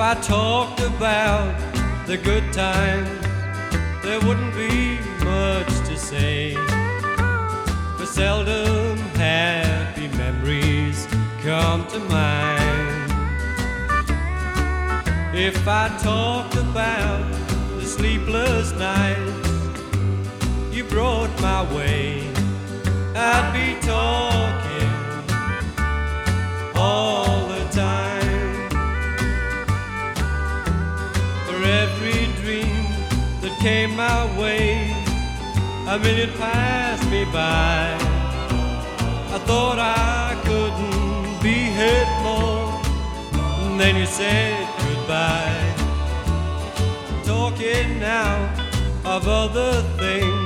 I talked about the good times, there wouldn't be much to say. For seldom happy memories come to mind. If I talked about the sleepless nights you brought my way, I'd be talking all the time. For every dream that came my way, a minute passed me by. I thought I couldn't be hit more, and then you said goodbye. Talking now of other things,